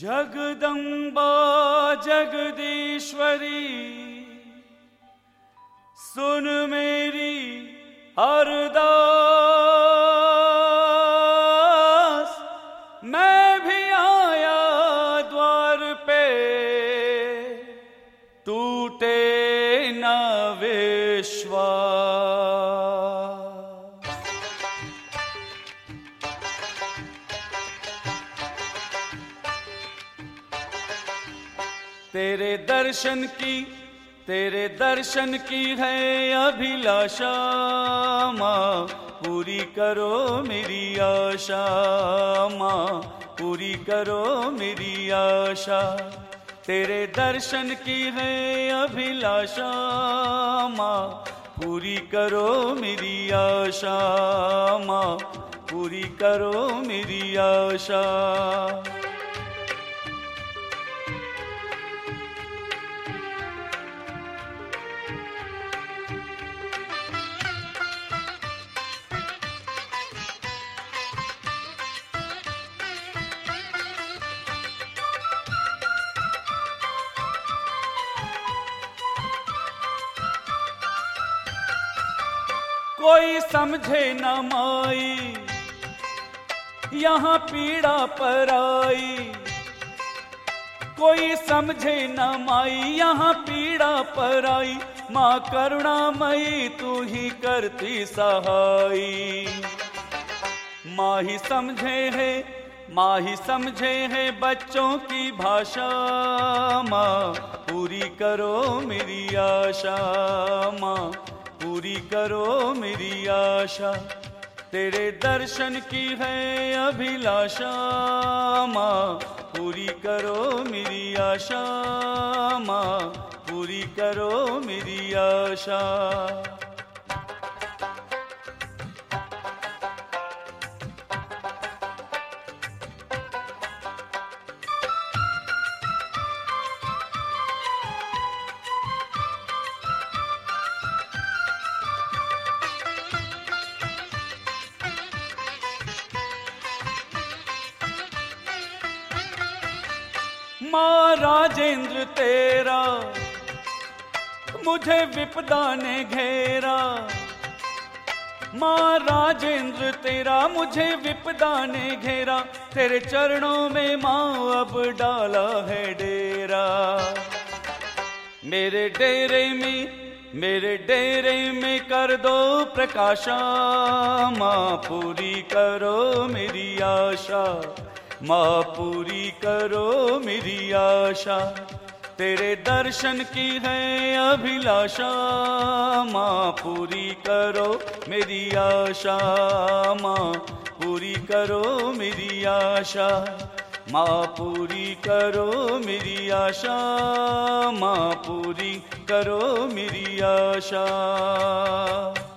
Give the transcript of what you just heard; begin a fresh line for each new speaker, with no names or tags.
जगदम्बा जगदीश्वरी सुन मेरी अरदास, मैं भी आया द्वार पे, टूटे न विश्वास। तेरे दर्शन की है अभिलाषा, माँ पूरी करो मेरी आशा, माँ पूरी करो मेरी आशा। तेरे दर्शन की है अभिलाषा, माँ पूरी करो मेरी आशा, माँ पूरी करो मेरी आशा। कोई समझे न माई यहाँ पीड़ा पर आई, कोई समझे न माई यहाँ पीड़ा पर आई। माँ करुणामयी तू ही करती सहाई। माँ ही समझे है बच्चों की भाषा, माँ पूरी करो मेरी आशा, माँ पूरी करो मेरी आशा। तेरे दर्शन की है अभिलाषा, माँ पूरी करो मेरी आशा, माँ पूरी करो मेरी आशा। माँ राजेंद्र तेरा मुझे विपदा ने घेरा, माँ राजेंद्र तेरा मुझे विपदा ने घेरा। तेरे चरणों में माँ अब डाला है डेरा। मेरे डेरे में कर दो प्रकाशा, माँ पूरी करो मेरी आशा, माँ पूरी करो मेरी आशा। तेरे दर्शन की है अभिलाषा, माँ पूरी करो मेरी आशा, माँ पूरी करो मेरी आशा। माँ पूरी करो मेरी आशा, माँ पूरी करो मेरी आशा।